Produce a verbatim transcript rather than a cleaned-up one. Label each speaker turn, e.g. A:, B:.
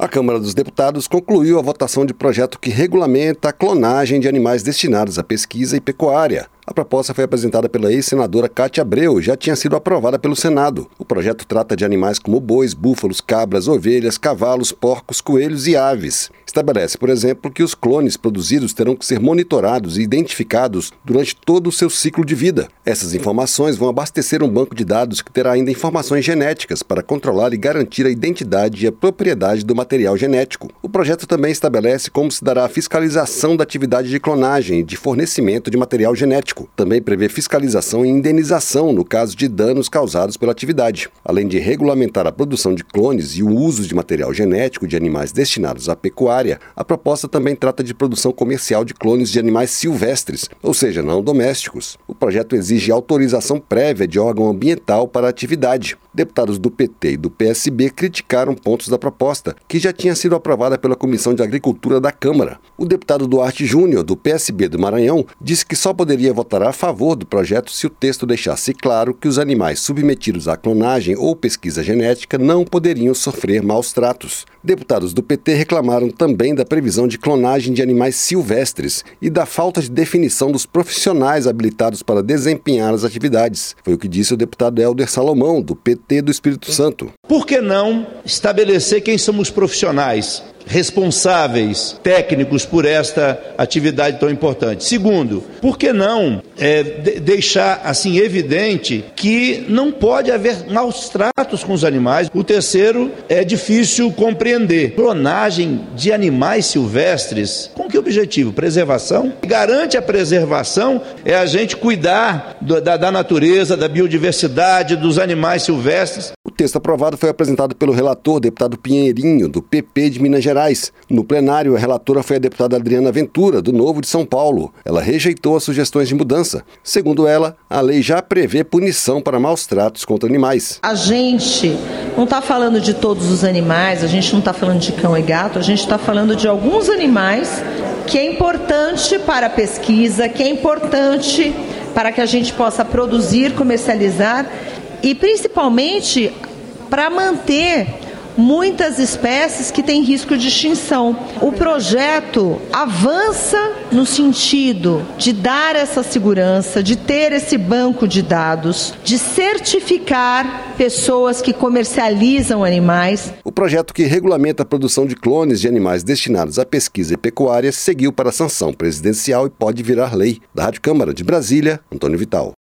A: A Câmara dos Deputados concluiu a votação de projeto que regulamenta a clonagem de animais destinados à pesquisa e pecuária. A proposta foi apresentada pela ex-senadora Cátia Abreu e já tinha sido aprovada pelo Senado. O projeto trata de animais como bois, búfalos, cabras, ovelhas, cavalos, porcos, coelhos e aves. Estabelece, por exemplo, que os clones produzidos terão que ser monitorados e identificados durante todo o seu ciclo de vida. Essas informações vão abastecer um banco de dados que terá ainda informações genéticas para controlar e garantir a identidade e a propriedade do material genético. O projeto também estabelece como se dará a fiscalização da atividade de clonagem e de fornecimento de material genético. Também prevê fiscalização e indenização no caso de danos causados pela atividade. Além de regulamentar a produção de clones e o uso de material genético de animais destinados à pecuária, a proposta também trata de produção comercial de clones de animais silvestres, ou seja, não domésticos. O projeto exige autorização prévia de órgão ambiental para a atividade. Deputados do P T e do P S B criticaram pontos da proposta, que já tinha sido aprovada pela Comissão de Agricultura da Câmara. O deputado Duarte Júnior, do P S B do Maranhão, disse que só poderia votar a favor do projeto se o texto deixasse claro que os animais submetidos à clonagem ou pesquisa genética não poderiam sofrer maus tratos. Deputados do P T reclamaram também da previsão de clonagem de animais silvestres e da falta de definição dos profissionais habilitados para desempenhar as atividades. Foi o que disse o deputado Helder Salomão, do P T do Espírito Santo.
B: Por que não estabelecer quem são os profissionais responsáveis, técnicos por esta atividade tão importante? Segundo, por que não é, de, deixar assim evidente que não pode haver maus tratos com os animais? O terceiro, é difícil compreender. Clonagem de animais silvestres, com que objetivo? Preservação? Garante a preservação é a gente cuidar do, da, da natureza, da biodiversidade, dos animais silvestres.
A: O texto aprovado foi apresentado pelo relator, deputado Pinheirinho, do P P de Minas Gerais. No plenário, a relatora foi a deputada Adriana Ventura, do Novo de São Paulo. Ela rejeitou as sugestões de mudança. Segundo ela, a lei já prevê punição para maus tratos contra animais.
C: A gente não está falando de todos os animais, a gente não está falando de cão e gato, a gente está falando de alguns animais que é importante para a pesquisa, que é importante para que a gente possa produzir, comercializar e principalmente para manter muitas espécies que têm risco de extinção. O projeto avança no sentido de dar essa segurança, de ter esse banco de dados, de certificar pessoas que comercializam animais.
A: O projeto que regulamenta a produção de clones de animais destinados à pesquisa e pecuária seguiu para a sanção presidencial e pode virar lei. Da Rádio Câmara de Brasília, Antônio Vital.